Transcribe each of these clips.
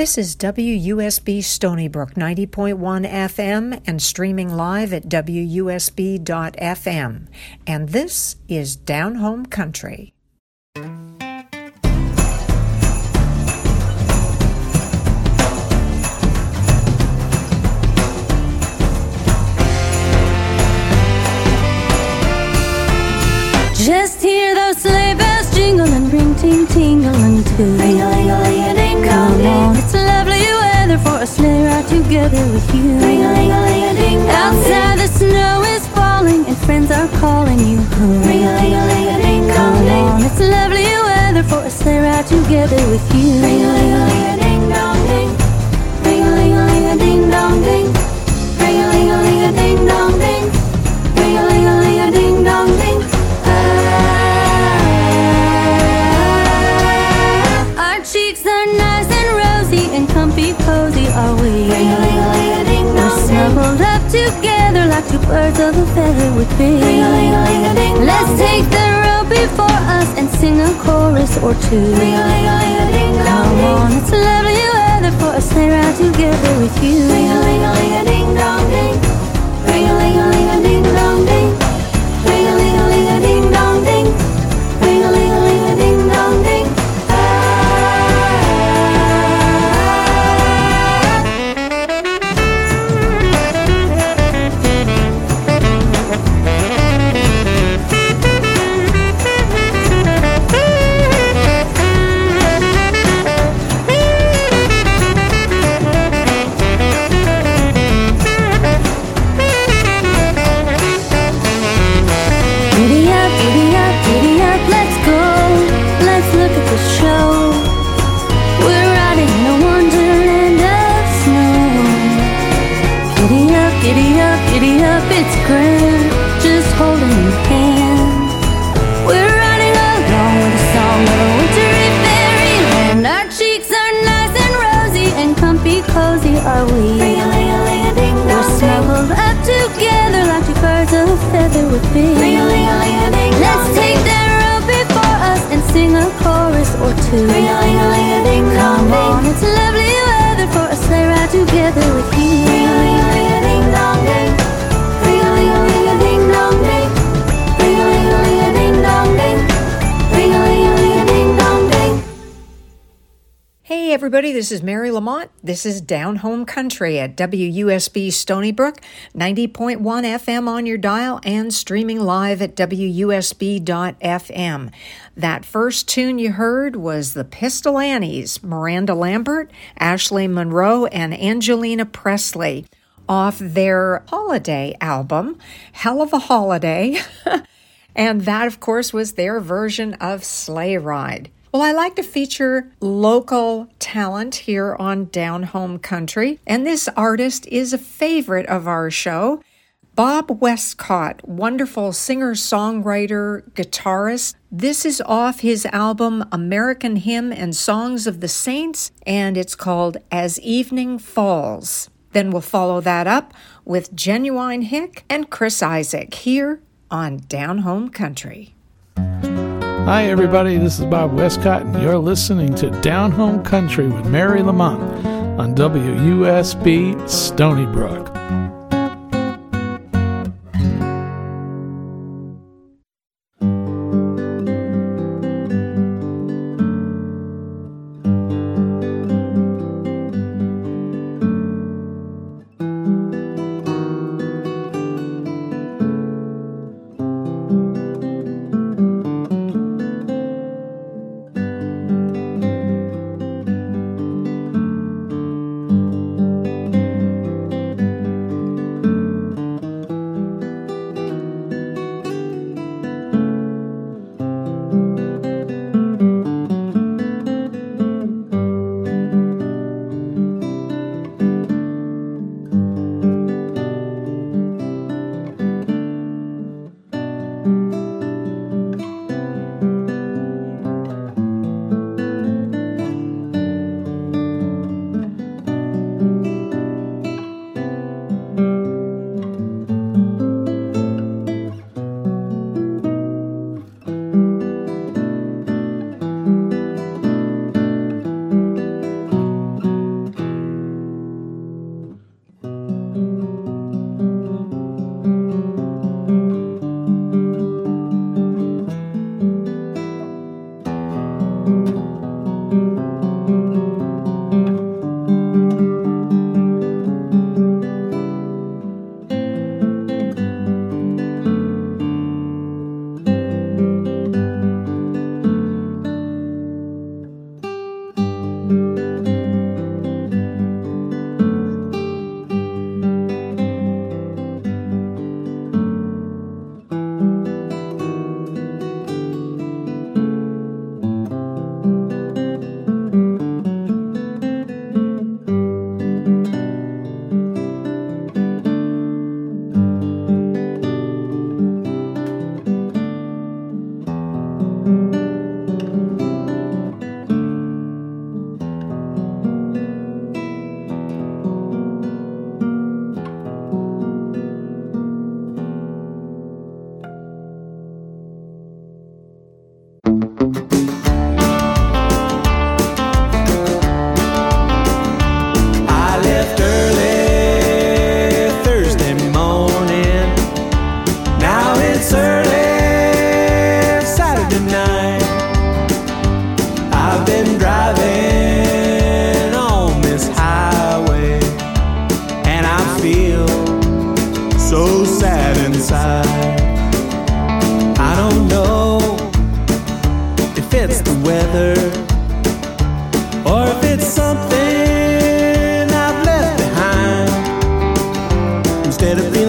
This is WUSB Stony Brook 90.1 FM and streaming live at WUSB.FM. And this is Down Home Country. Just hear those sleigh bells jingle and ring, ting, tingle and too. Ring-a-ling-a-ling-a-ding, come on, it's lovely weather for a sleigh ride together with you. Ring-a-ling-a-ling-a-ding, outside the snow is falling and friends are calling you home. Ring-a-ling-a-ling-a-ding, come on, it's lovely weather for a sleigh ride together with you. Ring-a-ling-a-ling-a-ding, dong ding. Ring-a-ling-a-ling-a-ding, dong ding. Ring-a-ling-a-ling-a-ding, dong ding. Ring-a-ling-a-ling-a-ding, dong ding. Cheeks are nice and rosy and comfy cozy are we. We're snuggled up together like two birds of a feather would be. Let's take the road before us and sing a chorus or two. Come on, it's lovely weather for a sleigh ride together with you. Ring-a-ling-a-ling-a-ding-dong-ding. Ring-a-ling-a-ling-a-ding-dong-ding. Ring-a-ling-a-ling-a-ding-dong-ding. Ring-a-ling-a-ling-a-ding-dong-ding. It's grand, just holding your hand. We're riding along with a song of a wintry fairyland. Our cheeks are nice and rosy and comfy cozy are we. We're snuggled up together like two birds of a feather would be. Let's take that road before us and sing a chorus or two. Come on, it's lovely weather for a sleigh ride together with you. Hey everybody, this is Mary Lamont. This is Down Home Country at WUSB Stony Brook, 90.1 FM on your dial and streaming live at WUSB.FM. That first tune you heard was the Pistol Annies, Miranda Lambert, Ashley Monroe, and Angelina Presley off their holiday album, Hell of a Holiday. And that, of course, was their version of Sleigh Ride. Well, I like to feature local talent here on Down Home Country, and this artist is a favorite of our show. Bob Westcott, wonderful singer-songwriter, guitarist. This is off his album American Hymn and Songs of the Saints, and it's called As Evening Falls. Then we'll follow that up with Genuine Hick and Chris Isaak here on Down Home Country. Hi everybody, this is Bob Westcott and you're listening to Down Home Country with Mary Lamont on WUSB Stony Brook.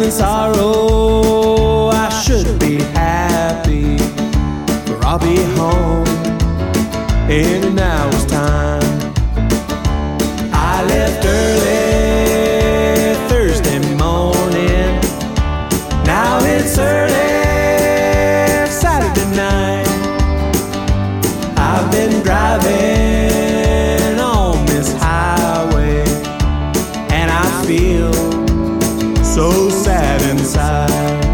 feeling sorrow. I should be happy, for I'll be home in an hour's time. I left early Thursday morning. Now it's early Saturday night. I've been driving on this highway, and I feel so sad inside.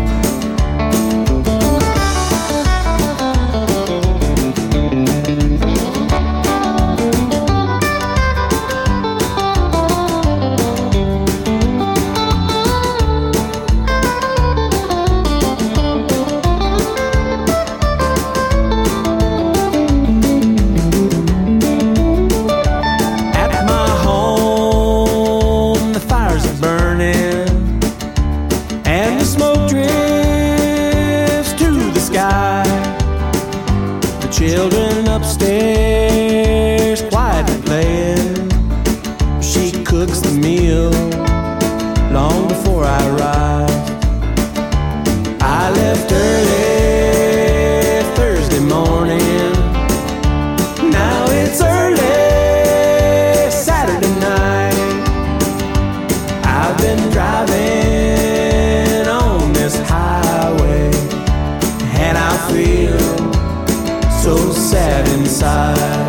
Children upstairs quietly playing. She cooks the meal long before I arrive. I left early Thursday morning. Now it's early Saturday night. I've been driving on this highway, and I feel so sad inside.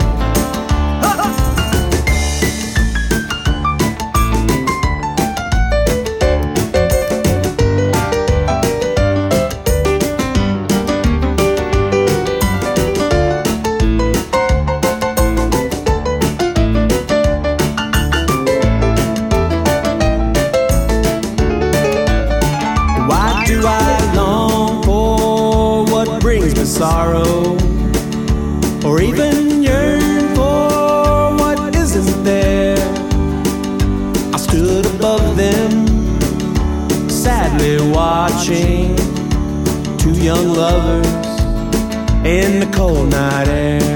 Why do I long for what brings me sorrow, or even yearn for what isn't there? I stood above them, sadly watching two young lovers in the cold night air.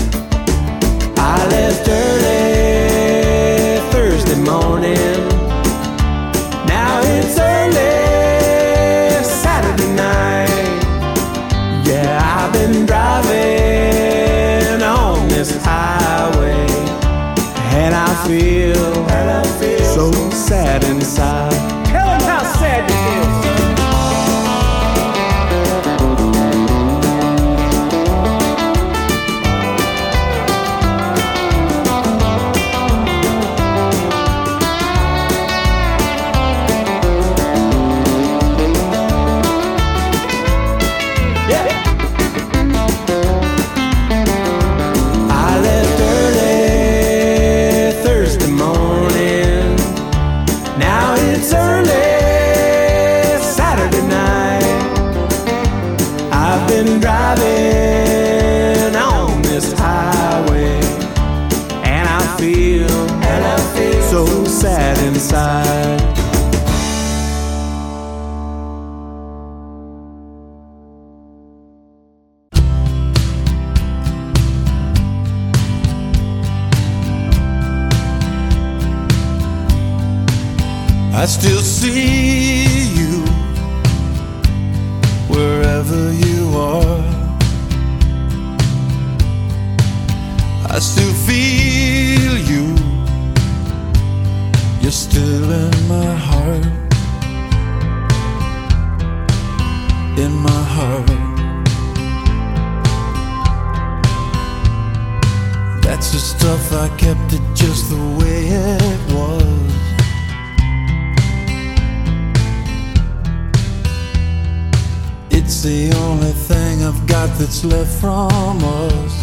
I left early Thursday morning. Now it's early Saturday night. Yeah, I've been driving on this highway, and I feel so sad inside. Tell them how sad you feel. Driving on this highway, and I feel so sad inside. I still see you wherever you are. I still feel you. You're still in my heart. In my heart. That's the stuff I kept it just the way it was. It's the only thing I've got that's left from us.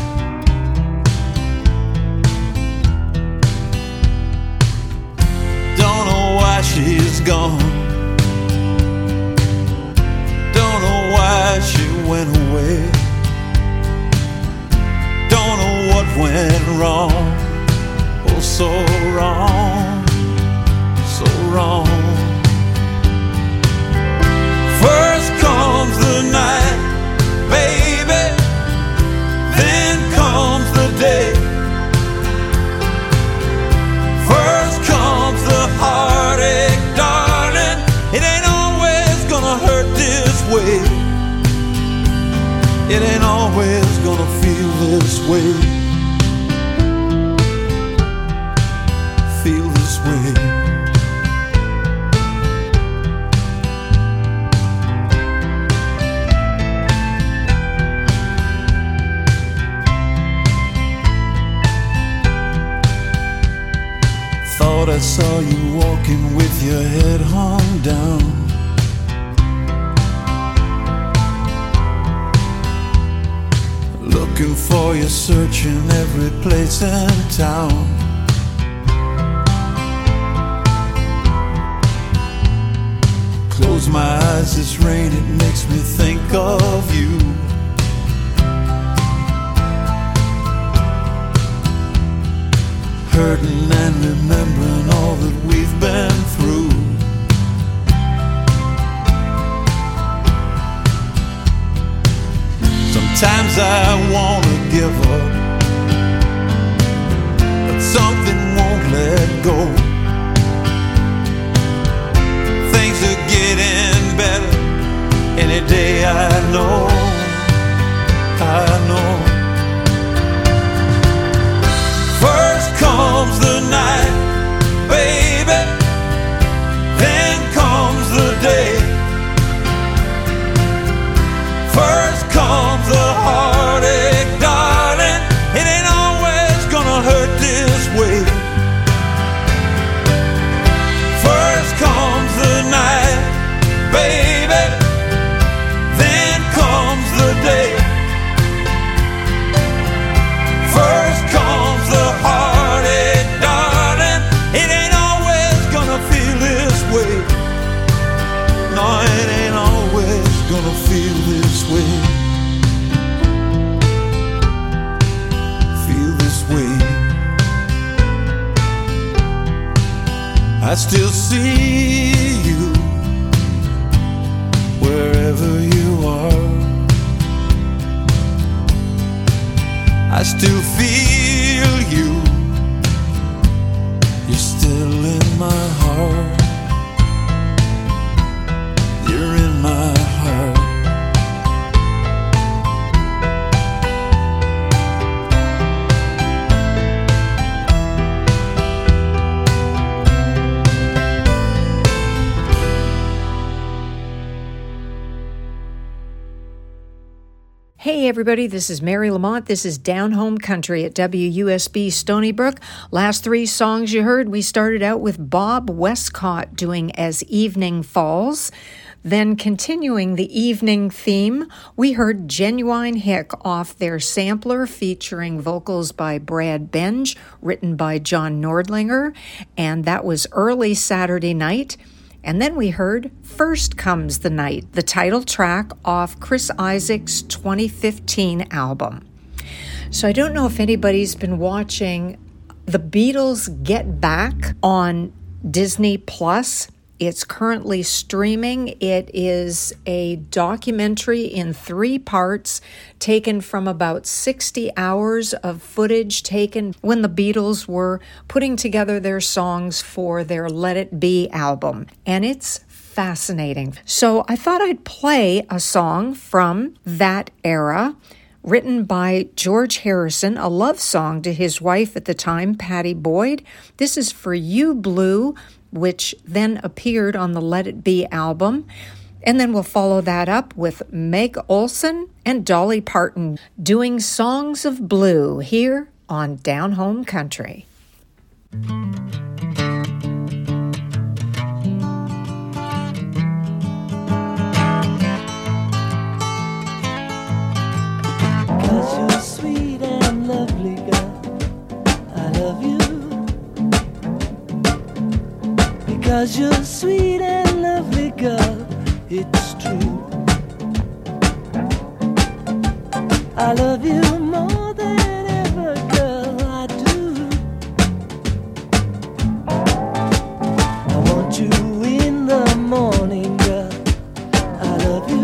Don't know why she's gone. Don't know why she went away. Don't know what went wrong. Oh, so wrong. So wrong. First comes the night, baby, then comes the day. First comes the heartache, darling, it ain't It ain't always gonna feel this way. Feel this way. Thought I saw you walking with your head hung down. Looking for you, searching every place in town. Close my eyes, this rain, it makes me think of you. Hurting and remembering all that we've been through. Sometimes I wanna give up, but something won't let go. Things are getting better any day, I know, I know. First comes the night, baby, then comes the day. First comes the heartache, darling. It ain't always gonna hurt this way. First comes the night, baby, then comes the day. First comes the heartache, darling. It ain't always gonna feel this way. No, it ain't always gonna feel this way. Feel this way. I still see you wherever you are. I still feel you. You're still in my heart. You're in my heart. Hey everybody, this is Mary Lamont. This is Down Home Country at WUSB Stony Brook. Last three songs you heard, we started out with Bob Westcott doing As Evening Falls. Then continuing the evening theme, we heard Genuine Hick off their sampler featuring vocals by Brad Benge, written by John Nordlinger, and that was Early Saturday Night. And then we heard First Comes the Night, the title track off Chris Isaak's 2015 album. So I don't know if anybody's been watching The Beatles Get Back on Disney Plus. It's currently streaming. It is a documentary in 3 parts taken from about 60 hours of footage taken when the Beatles were putting together their songs for their Let It Be album. And it's fascinating. So I thought I'd play a song from that era, written by George Harrison, a love song to his wife at the time, Pattie Boyd. This is For You, Blue, which then appeared on the Let It Be album. And then we'll follow that up with Meg Olson and Dolly Parton doing Songs of Blue here on Down Home Country. Cause you're sweet and lovely, girl, I love you. Because you're sweet and lovely, girl, it's true. I love you more than ever, girl, I do. I want you in the morning, girl, I love you.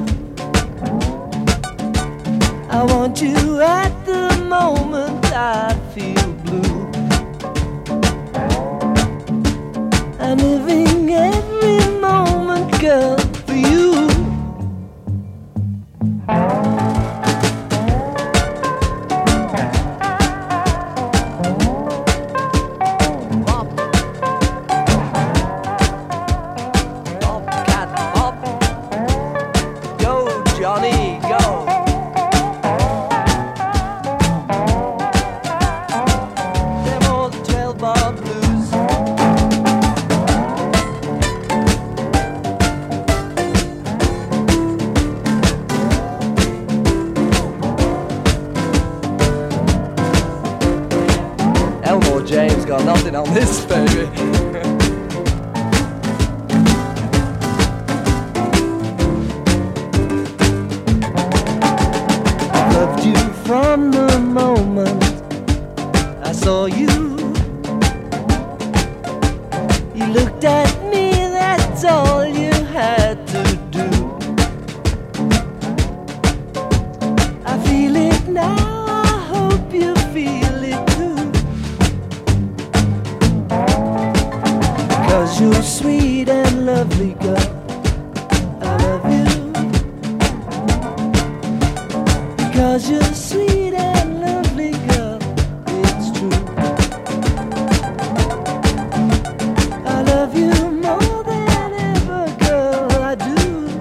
I want you at the moment I feel blue. I'm living every moment, girl, for you. James got nothing on this, baby. I loved you from the moment I saw you. You looked at me, that's all you had to do. I feel it now, I hope you feel it too. 'Cause you're sweet and lovely, girl, I love you. 'Cause you're sweet and lovely, girl, it's true. I love you more than ever, girl, I do.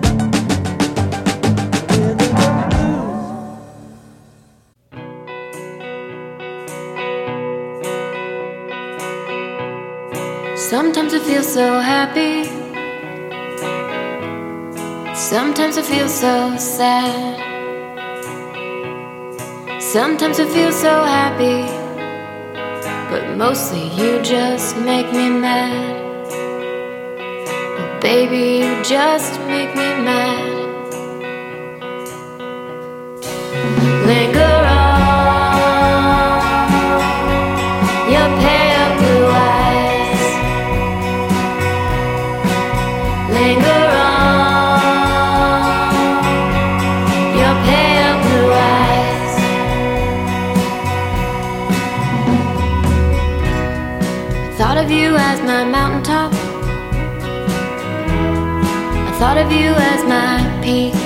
Rhythm and blues. Sometimes I feel so happy, sometimes I feel so sad. Sometimes I feel so happy, but mostly you just make me mad. Oh, baby, you just make me mad. Linger on, your pale blue eyes. Linger on, your pale blue eyes. Thought of you as my mountaintop, I thought of you as my peak,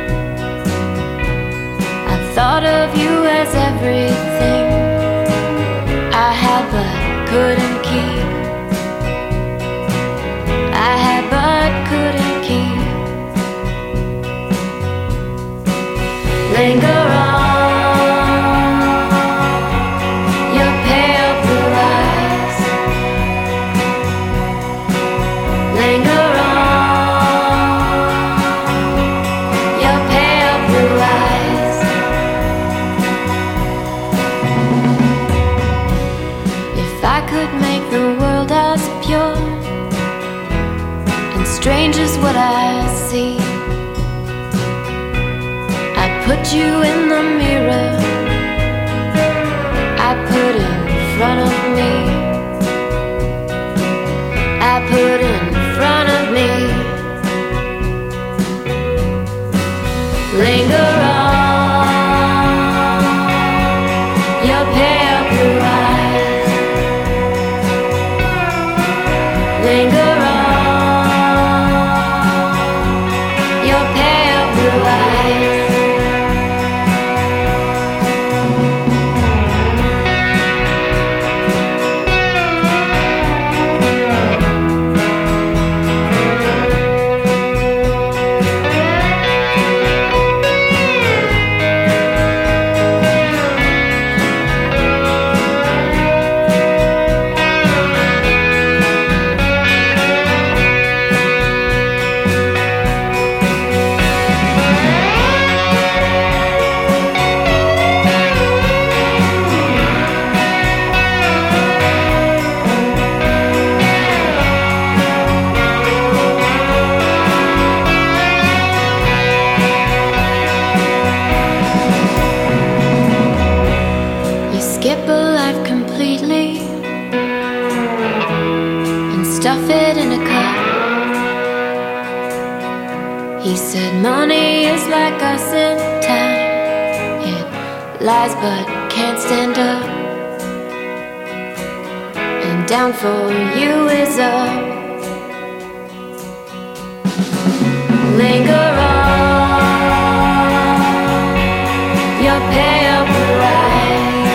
I thought of you as everything I had but couldn't keep. I had but couldn't keep. Linger on, your pale blue eyes. Linger on, your pale blue eyes. If I could make the world as pure and strange as what I see, I'd put you in the mirror I put in front of me. I put in front of me. Linger on, your pale blue eyes. Linger on, your pale blue eyes. You skip a life completely and stuff it in a cup. He said money is like us in time, it lies but can't stand up, and down for you is up. Linger on, your pale blue eyes.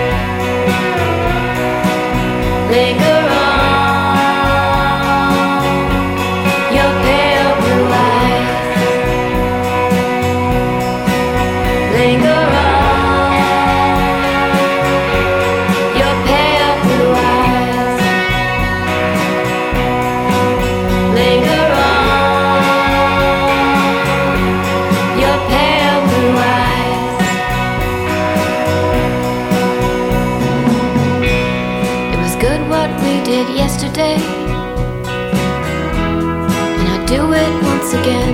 Linger on, your pale blue eyes. Linger on, your pale blue eyes. Linger on, your pale blue eyes. It was good what we did yesterday, and I'd do it once again.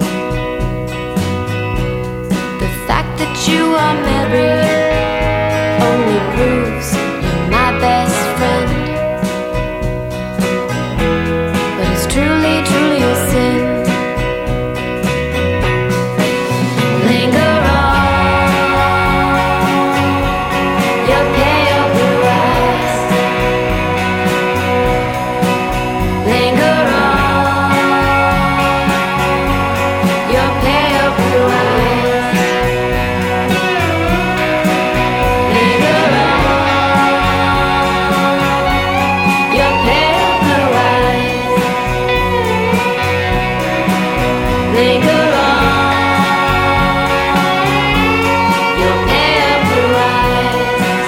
The fact that you are married only proves you're my best friend. But it's truly, truly a sin. Linger on, your pale blue eyes. Linger on, your pale blue eyes. Linger on, your pale blue eyes. Linger on, your pale blue eyes.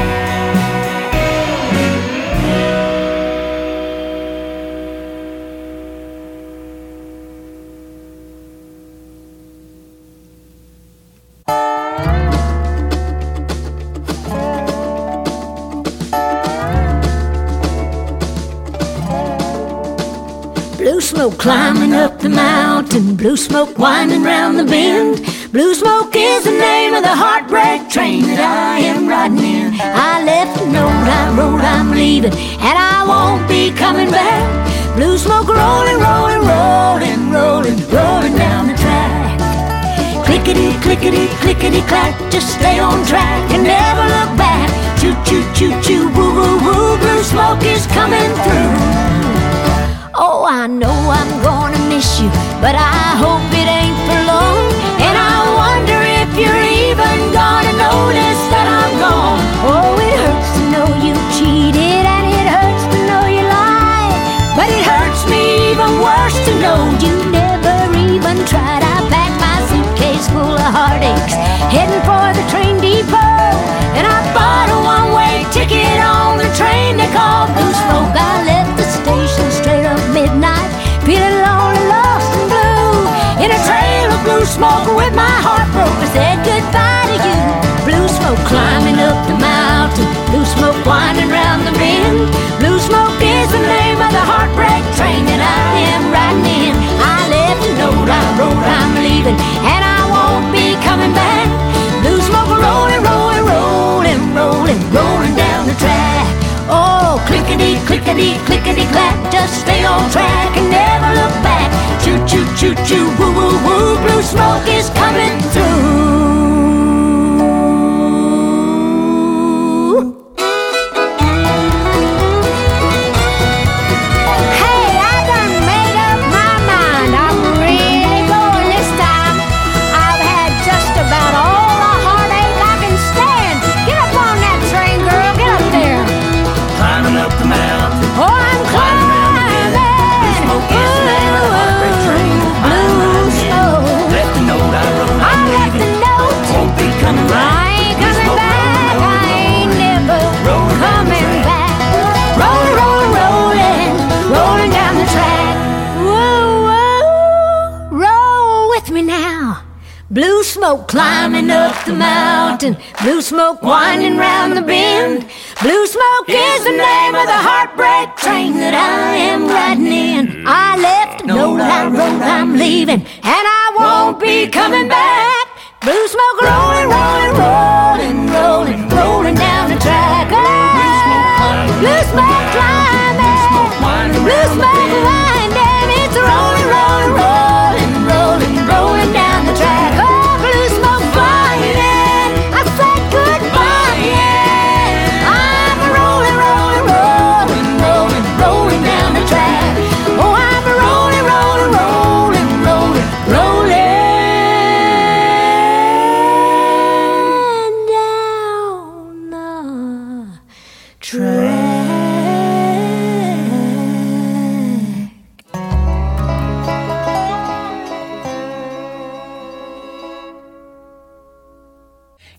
Blue smoke climbing up the mountain, blue smoke winding round the bend. Blue smoke is the name of the heartbreak train that I am riding in. I left a note, I wrote I'm leaving, and I won't be coming back. Blue smoke rolling, rolling, rolling, rolling, rolling down the track. Clickety, clickety, clickety, clack, just stay on track and never look back. Choo, choo, choo, choo, woo, woo, woo, blue smoke is coming through. Oh, I know I'm gonna miss you, but I hope it ain't for long. And I wonder if you're even gonna notice that I'm gone. Oh, it hurts to know you cheated, and it hurts to know you lied. But it hurts me even worse to know you never even tried. I packed my suitcase full of heartaches, heading for the train depot. And I bought a one-way ticket on the train they call Blue Smoke. I left the station straight up midnight, feeling lonely, lost and blue, in a trail of blue smoke with my heart broke. I said goodbye to you. Blue smoke climbing up the mountain, blue smoke winding round the bend. Blue smoke is the name of the heartbreak train that I am riding in. I left a note, I wrote I'm leaving, and I won't be coming back. Blue smoke rolling, rolling, rolling, rolling, rolling down the track. Oh, clickety, clickety, clickety, clack, just stay on track and never look back. Choo, choo, choo, choo, woo, woo, woo, blue smoke is coming through. Hey, I done made up my mind. I'm really going this time. I've had just about all the heartache I can stand. Get up on that train, girl, get up there. Climbing up the mountain. Oh, I'm climbing. Smoke is the name of the heartbreak train. Blue smoke. Left a note I wrote I I'm left a leaving. note. Won't be coming back. I ain't coming back. I ain't never coming back. Rolling, rolling, rolling, rolling down the track. Whoa, whoa, roll with me now. Blue smoke climbing up the mountain, blue smoke winding round the bend. Blue smoke is the name of the heartbreak train that I am riding in. I left a note, I wrote I'm leaving, and I won't be coming back. Blue smoke rolling, rolling, rolling, rolling, rolling down the track. Oh, blue smoke climbing, blue smoke winding, it's rolling, rolling, rolling, rolling, rolling down the track. Oh, blue smoke flying, I said goodbye, yeah. I'm rolling, rolling, rolling, rolling, rolling down the track. Oh, I'm rolling, rolling, rolling, rolling, rolling down the track.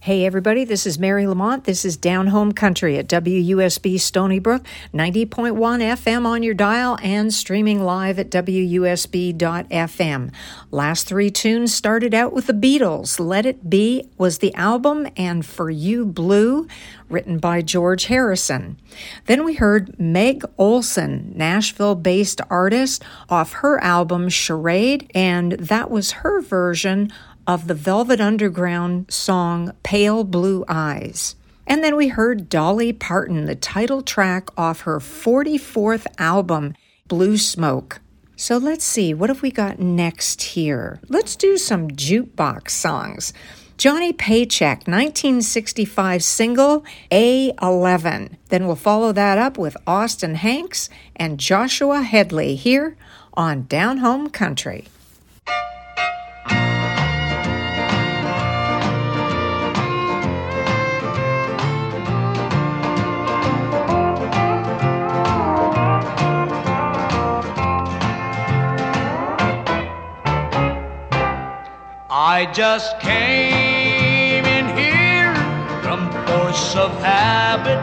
Hey everybody, this is Mary Lamont. This is Down Home Country at WUSB Stony Brook, 90.1 FM on your dial and streaming live at WUSB.FM. Last three tunes started out with the Beatles. Let It Be was the album, and For You Blue, written by George Harrison. Then we heard Meg Olson, Nashville-based artist, off her album Charade, and that was her version of the Velvet Underground song Pale Blue Eyes. And then we heard Dolly Parton, the title track off her 44th album, Blue Smoke. So let's see, what have we got next here? Let's do some jukebox songs. Johnny Paycheck, 1965 single, A11. Then we'll follow that up with Austin Hanks and Joshua Headley here on Down Home Country. I just came in here from force of habit.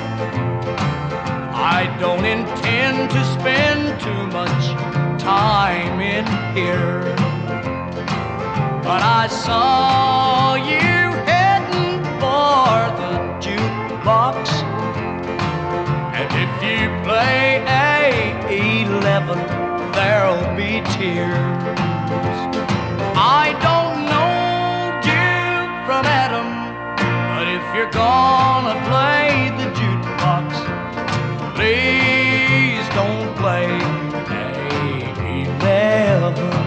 I don't intend to spend too much time in here, but I saw you heading for the jukebox, and if you play A11, there'll be tears. I don't know Duke from Adam, but if you're gonna play the jukebox, please don't play A11.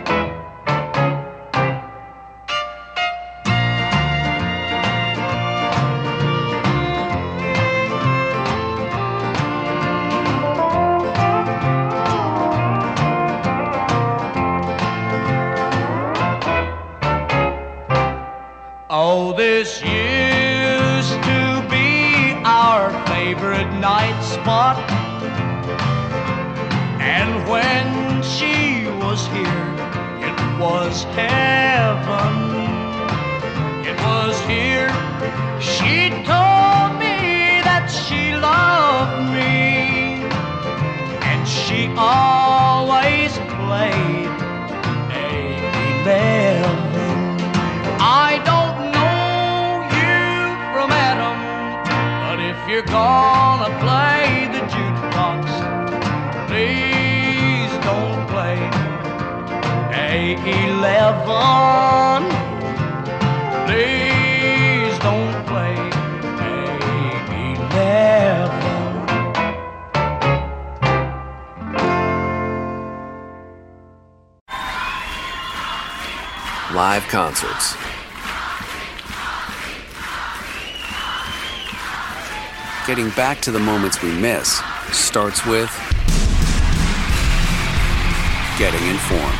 Oh, this used to be our favorite night spot, and when she was here, it was heaven. It was here she told me that she loved me, and she always played A11. I don't if you're gonna play the jukebox, please don't play A11. Please don't play A11. Live concerts. Getting back to the moments we miss starts with getting informed.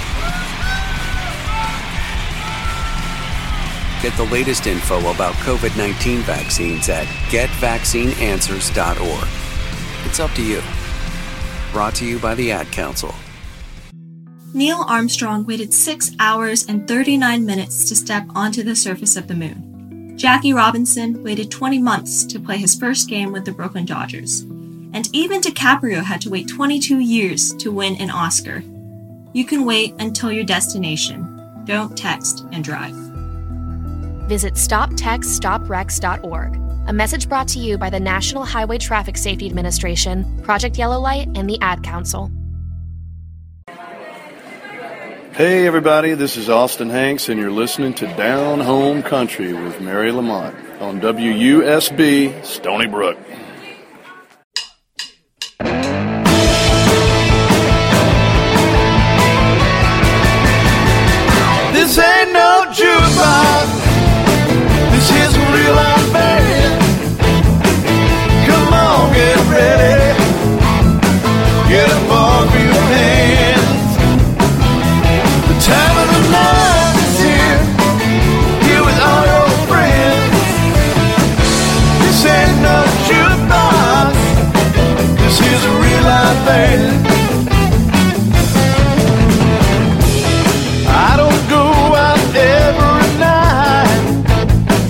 Get the latest info about COVID-19 vaccines at getvaccineanswers.org. It's up to you. Brought to you by the Ad Council. Neil Armstrong waited 6 hours and 39 minutes to step onto the surface of the moon. Jackie Robinson waited 20 months to play his first game with the Brooklyn Dodgers. And even DiCaprio had to wait 22 years to win an Oscar. You can wait until your destination. Don't text and drive. Visit StopTextStopWrecks.org. A message brought to you by the National Highway Traffic Safety Administration, Project Yellow Light, and the Ad Council. Hey everybody, this is Austin Hanks, and you're listening to Down Home Country with Mary Lamont on WUSB Stony Brook. This ain't no jukebox, this is a real life band. Come on, get ready, get up off your hands. The time of the night is here with all your friends. This ain't no jukebox, this is a real life band. I don't go out every night,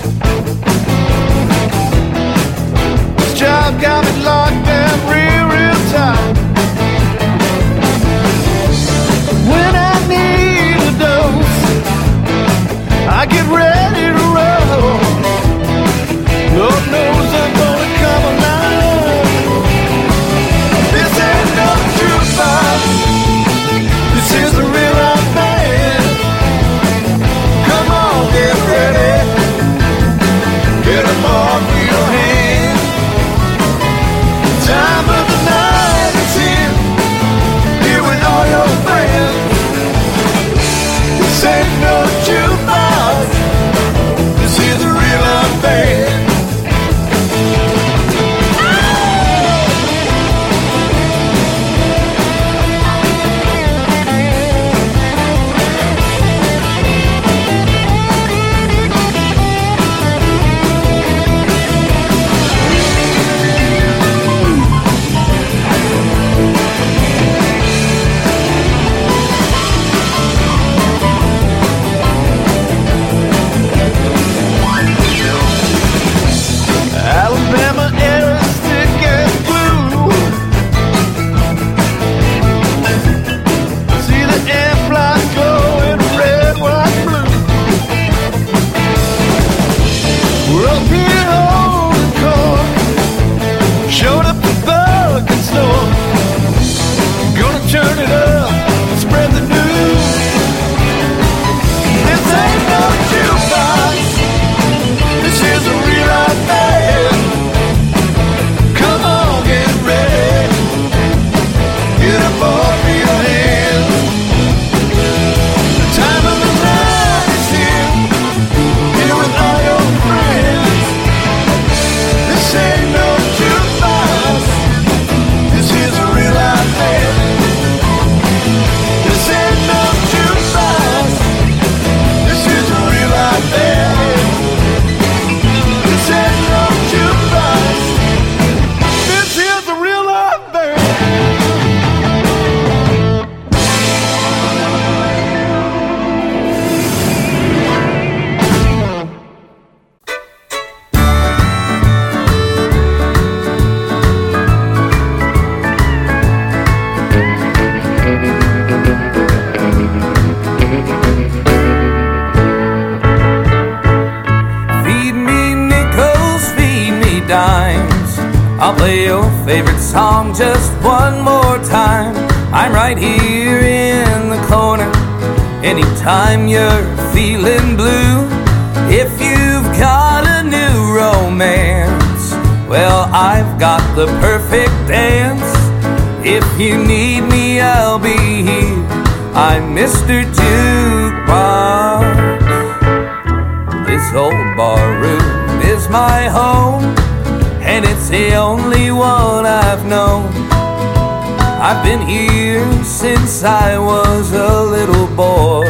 I'll play your favorite song just one more time. I'm right here in the corner anytime you're feeling blue. If you've got a new romance, well, I've got the perfect dance. If you need me, I'll be here. I'm Mr. Jukebox. This old bar room is my home, and it's the only one I've known. I've been here since I was a little boy,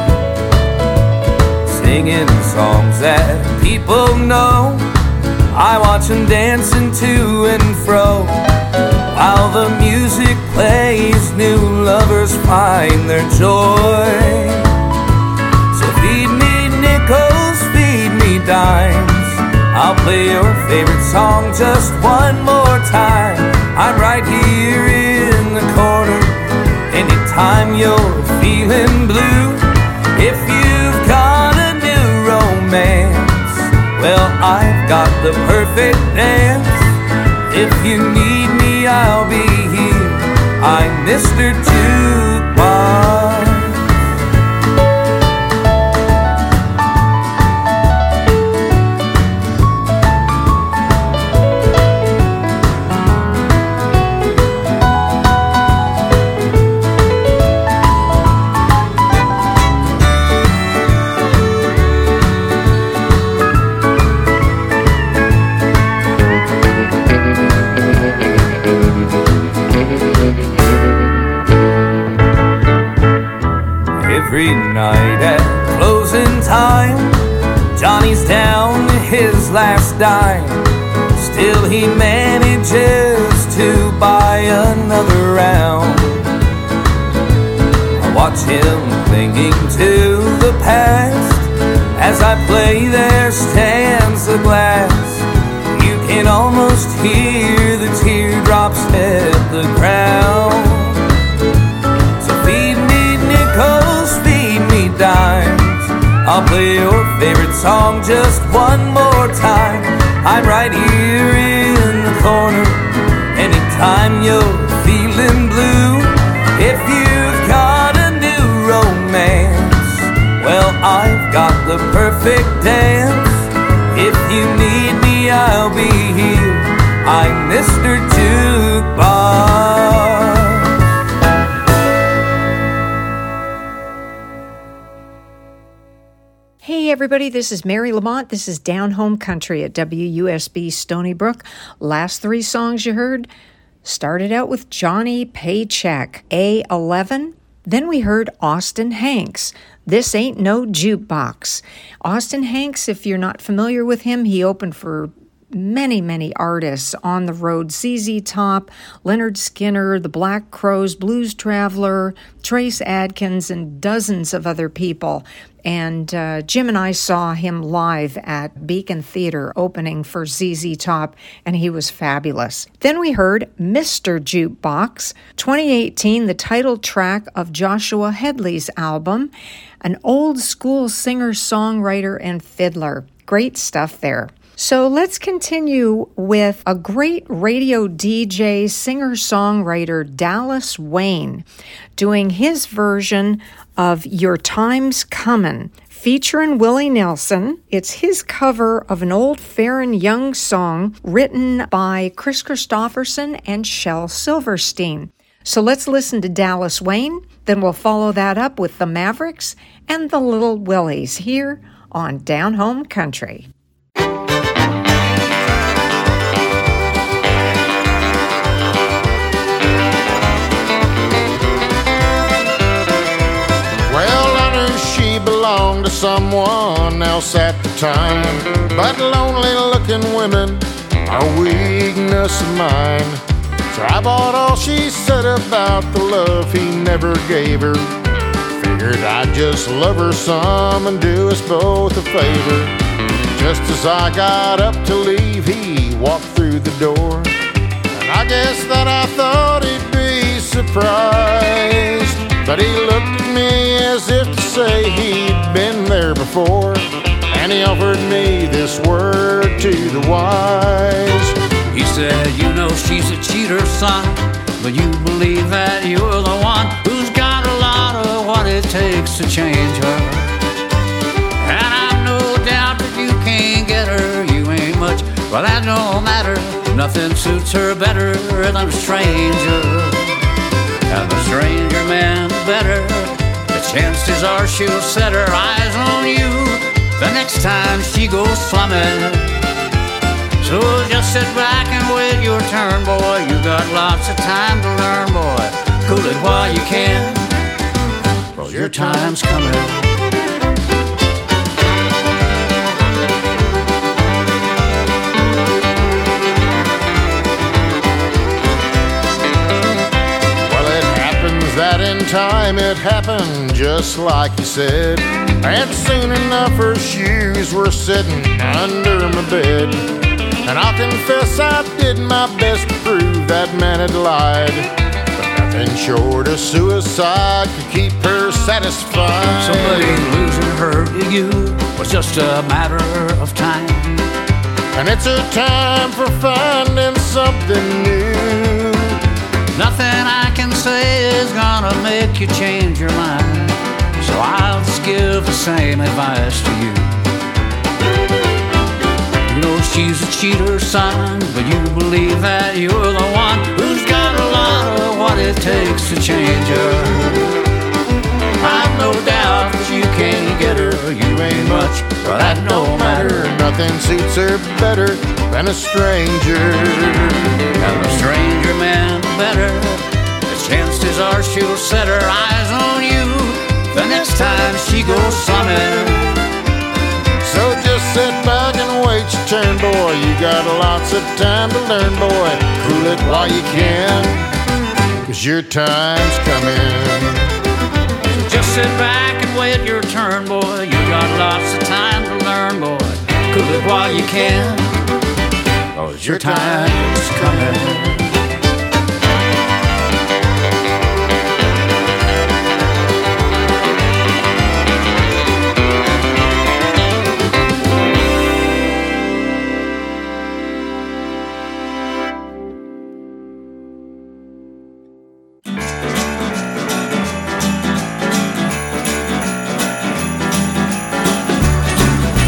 singing songs that people know. I watch them dancing to and fro, while the music plays, new lovers find their joy. So feed me nickels, feed me dimes, I'll play your favorite song just one more time. I'm right here in the corner anytime you're feeling blue. If you've got a new romance, well, I've got the perfect dance. If you need me, I'll be here. I'm Mr. Jukebox. Every night at closing time, Johnny's down to his last dime. Still he manages to buy another round. I watch him clinging to the past. As I play, there stands the glass. You can almost hear the teardrops hit the ground. So feed me nickels, feed me dimes, I'll play your favorite song just one more time. I'm right here in the corner anytime you're feeling blue. If you've got a new romance, well, I've got the perfect dance. If you need me, I'll be here. I'm Mr. Jukebox. Hey everybody, this is Mary Lamont. This is Down Home Country at WUSB Stony Brook. Last three songs you heard started out with Johnny Paycheck, A11. Then we heard Austin Hanks, This Ain't No Jukebox. Austin Hanks, if you're not familiar with him, he opened for many artists on the road. ZZ Top, Leonard Skinner, the Black Crowes, Blues Traveler, Trace Adkins, and dozens of other people. And Jim and I saw him live at Beacon Theater opening for ZZ Top, and he was fabulous. Then we heard Mr. Jukebox, 2018, the title track of Joshua Headley's album, an old school singer, songwriter, and fiddler. Great stuff there. So let's continue with a great radio DJ, singer-songwriter, Dallas Wayne, doing his version of Your Time's Comin', featuring Willie Nelson. It's his cover of an old Farron Young song written by Chris Christopherson and Shel Silverstein. So let's listen to Dallas Wayne, then we'll follow that up with the Mavericks and the Little Willies here on Down Home Country. Belonged to someone else at the time, but lonely looking women are a weakness of mine. So I bought all she said about the love he never gave her. Figured I'd just love her some and do us both a favor. Just as I got up to leave, he walked through the door, and I guess that I thought he'd be surprised. But he looked at me as if to say he'd been there before, and he offered me this word to the wise. He said, you know she's a cheater, son, but you believe that you're the one who's got a lot of what it takes to change her. And I've no doubt that you can't get her, you ain't much, but that don't matter. Nothing suits her better than a stranger. And the stranger man better, the chances are she'll set her eyes on you the next time she goes slumming. So just sit back and wait your turn, boy. You got lots of time to learn, boy. Cool it while you can, well, your time's coming. That in time it happened just like you said, and soon enough her shoes were sitting under my bed. And I'll confess I did my best to prove that man had lied, but nothing short of suicide could keep her satisfied. Somebody losing her to you was just a matter of time, and it's a time for finding something new. Nothing I can say is gonna make you change your mind, so I'll just give the same advice to you. You know she's a cheater, son, but you believe that you're the one who's got a lot of what it takes to change her. I've no doubt that you can't get her, you ain't much, but that don't matter. Nothing suits her better than a stranger. And the stranger man better, the chances are she'll set her eyes on you the next time she goes slumming. So just sit back and wait your turn, boy. You got lots of time to learn, boy. Cool it while you can, 'cause your time's coming. So just sit back and wait your turn, boy. You got lots of time to learn, boy. Cool it while you can, 'cause your time's coming.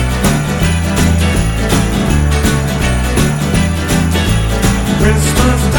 Christmas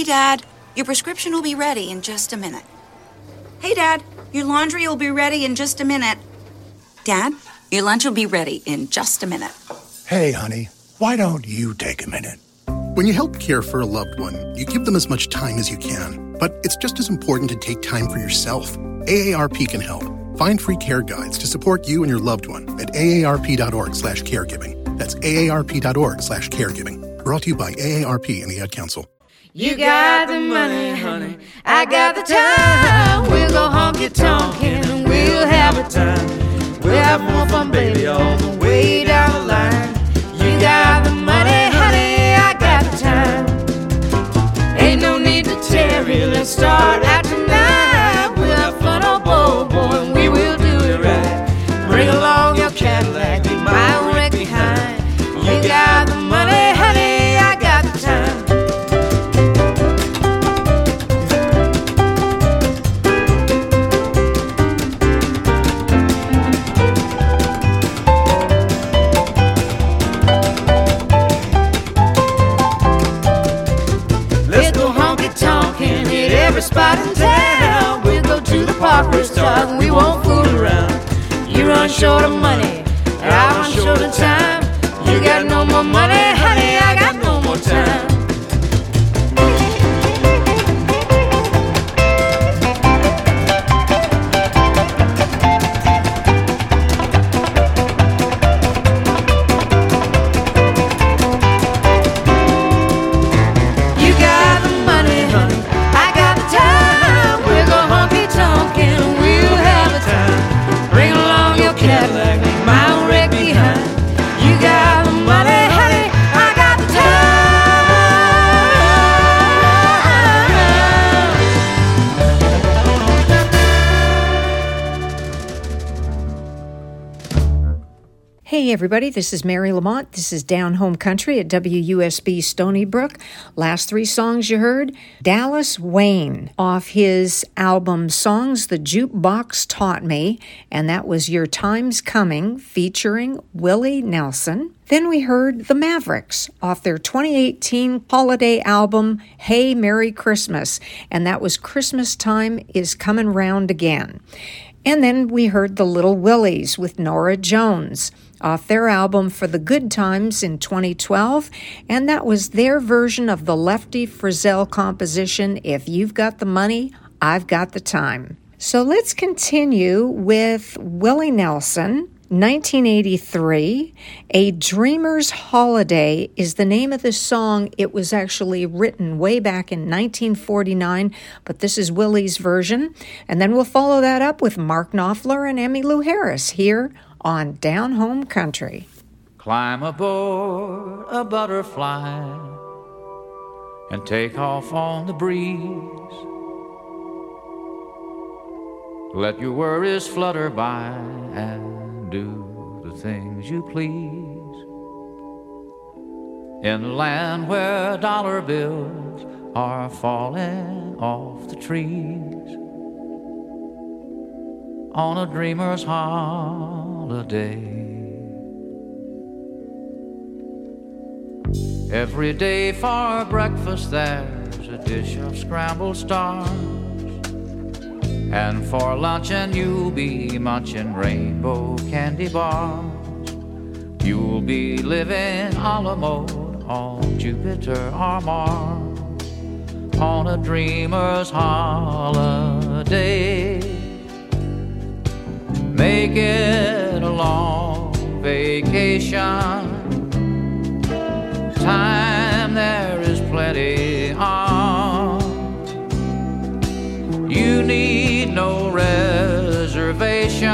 Dad, your prescription will be ready in just a minute. Hey, Dad, your laundry will be ready in just a minute. Dad, your lunch will be ready in just a minute. Hey, honey, why don't you take a minute? When you help care for a loved one, you give them as much time as you can. But it's just as important to take time for yourself. AARP can help. Find free care guides to support you and your loved one at aarp.org/caregiving. That's aarp.org/caregiving. Brought to you by AARP and the Ad Council. You got the money, honey, I got the time. We'll go honky-tonkin' and we'll have a time. We'll have more fun, baby, all the way down the line. You got the money, honey, I got the time. Ain't no need to tarry, let's start out tonight. We'll have fun, oh boy, and we will do it right. Bring along your Cadillac, leave my own wreck behind. You got the money, honey, I got the time. Every spot in town, we'll go to the park, we'll start, and we won't fool around. You run short of money, and I run short of time. You got no more money, honey, I got no more time. Hey everybody, this is Mary Lamont. This is Down Home Country at WUSB Stony Brook. Last three songs you heard, Dallas Wayne off his album Songs the Jukebox Taught Me, and that was Your Time's Coming featuring Willie Nelson. Then we heard The Mavericks off their 2018 holiday album Hey Merry Christmas, and that was Christmas Time is Coming Round Again. And then we heard The Little Willies with Norah Jones off their album For the Good Times in 2012, and that was their version of the Lefty Frizzell composition, If You've Got the Money, I've Got the Time. So let's continue with Willie Nelson. 1983, A Dreamer's Holiday is the name of the song. It was actually written way back in 1949, but this is Willie's version. And then we'll follow that up with Mark Knopfler and Emmylou Harris here on Down Home Country. Climb aboard a butterfly and take off on the breeze. Let your worries flutter by and do the things you please. In a land where dollar bills are falling off the trees, on a dreamer's holiday. Every day for breakfast there's a dish of scrambled stars, and for luncheon you'll be munching rainbow candy bars. You'll be living a la mode on Jupiter or Mars, on a dreamer's holiday. Make it a long vacation. Time there is plenty on. You need no reservation.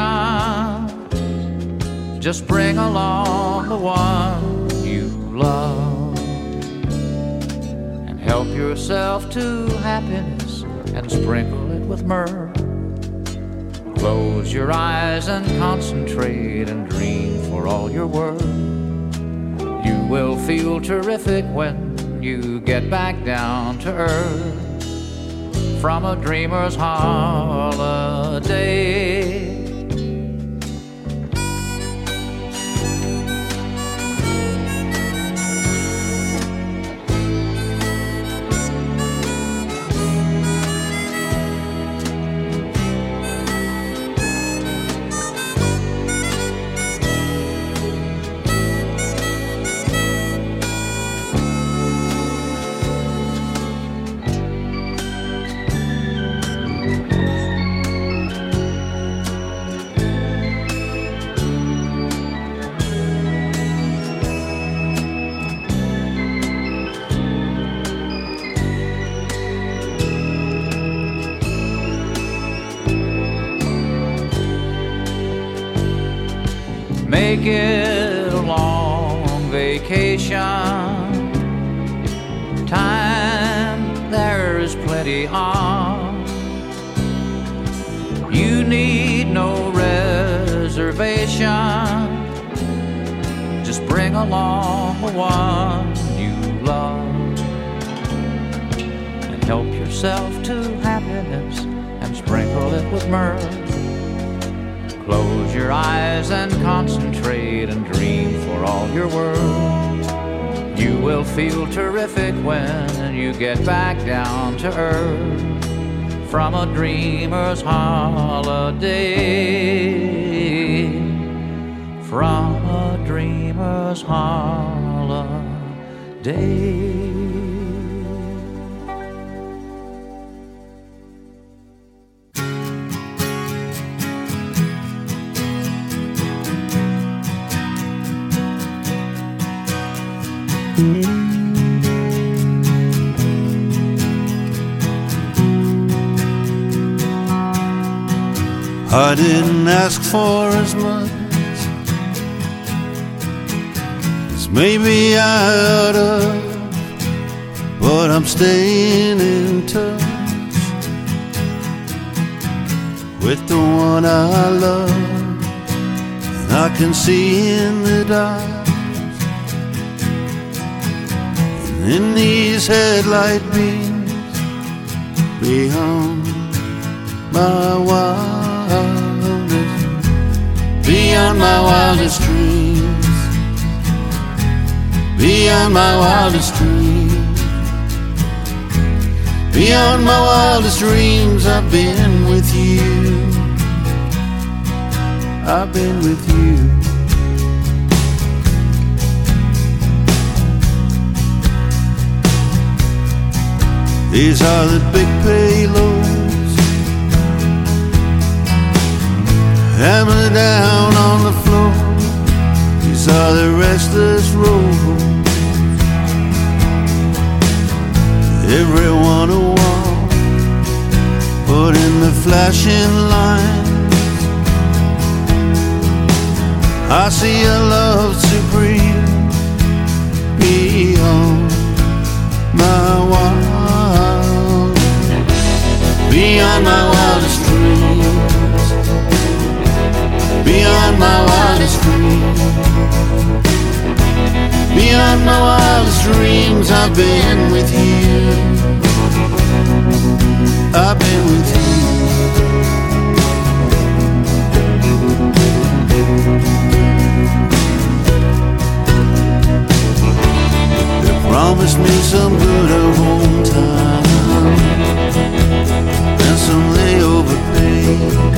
Just bring along the one you love and help yourself to happiness and sprinkle it with myrrh. Close your eyes and concentrate and dream for all you're worth. You will feel terrific when you get back down to earth from a dreamer's holiday. Make it a long vacation. Time there is plenty on. You need no reservation. Just bring along the one you love and help yourself to happiness and sprinkle it with mirth. Close your eyes and concentrate and dream for all you're worth. You will feel terrific when you get back down to earth. From a dreamer's holiday, from a dreamer's holiday. I didn't ask for as much as maybe I oughta, but I'm staying in touch with the one I love, and I can see in the dark. And in these headlight beams, beyond my beyond my wildest dreams, beyond my wildest dreams, beyond my wildest dreams, I've been with you, I've been with you. These are the big payloads, hammer down on the floor. These are the restless roads, everyone a walk, put in the flashing lines. I see a love supreme beyond my beyond my wildest dreams, beyond my wildest dreams, beyond my wildest dreams, I've been with you, I've been with you. They promised me some good at home time and some layover pay.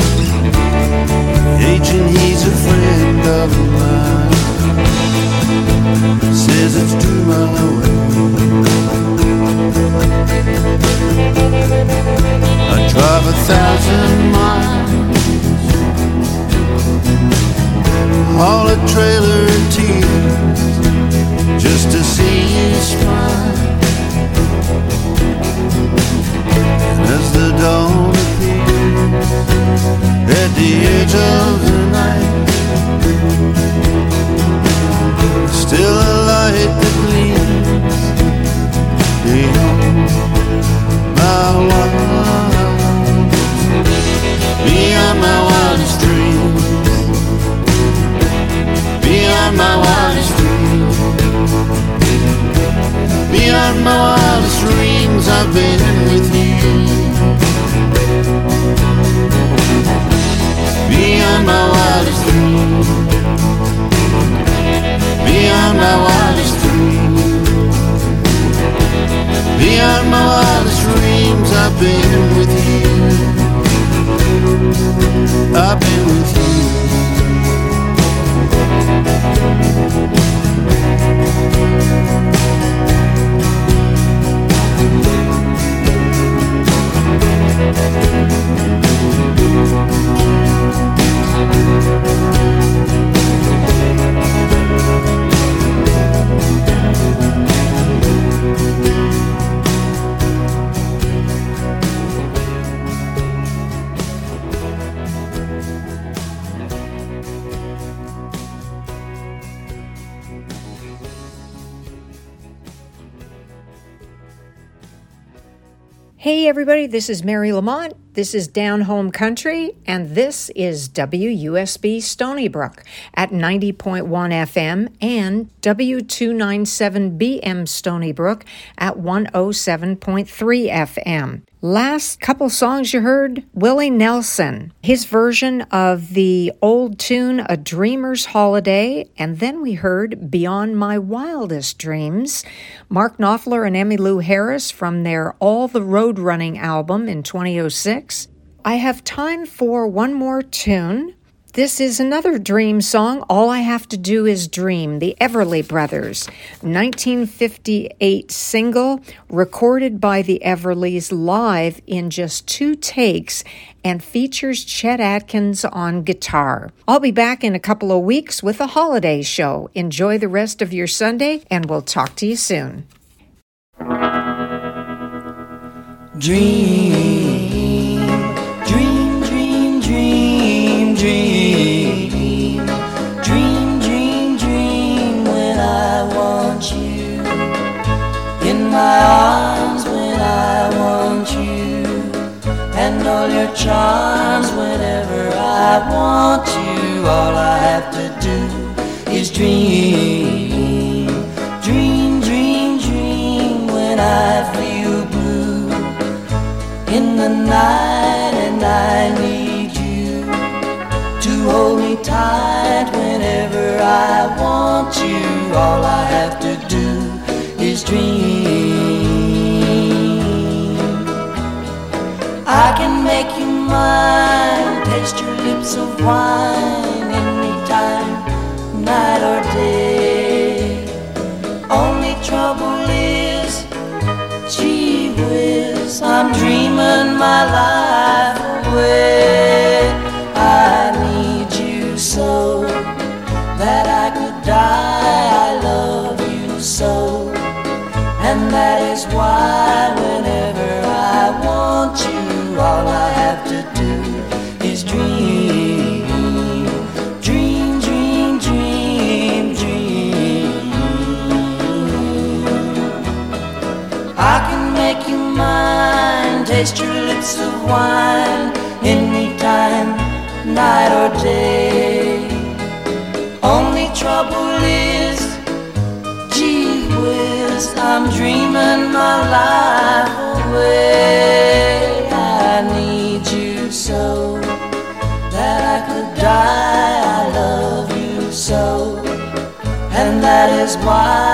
Agent, he's a friend of mine, says it's due my way. I drive 1,000 miles, haul a trailer of tears just to see you smile. As the dawn appears at the edge of the night, still a light that gleams beyond my wildest, beyond my wildest dreams, beyond my wildest dreams, beyond my wildest dreams, I've been with you. Beyond my Hey everybody, this is Mary Lamont. This is Down Home Country, and this is WUSB Stony Brook at 90.1 FM and W297BM Stony Brook at 107.3 FM. Last couple songs you heard, Willie Nelson, his version of the old tune A Dreamer's Holiday, and then we heard Beyond My Wildest Dreams, Mark Knopfler and Emmylou Harris from their All the Road Running album in 2006. I have time for one more tune. This is another dream song, All I Have to Do Is Dream, the Everly Brothers, 1958 single, recorded by the Everlys live in just 2 takes and features Chet Atkins on guitar. I'll be back in a couple of weeks with a holiday show. Enjoy the rest of your Sunday, and we'll talk to you soon. Dream, dream, dream, dream, dream, dream, dream, dream when I want you, in my arms when I want you, and all your charms whenever I want you. All I have to do is dream, dream, dream, dream when I feel blue in the night and I need you to hold me tight whenever I want you. All I have to do is dream. I can make you mine, taste your lips of wine anytime, night or day. Only trouble is, gee whiz, I'm dreaming my life away. I need you so that I could die. I love you so, and that is why whenever I want you, all I have to do is dream, dream, dream, dream, dream. I can make you mine, taste your lips of wine anytime, night or day. Only trouble is, gee whiz, I'm dreaming my life away. I need you so that I could die. I love you so, and that is why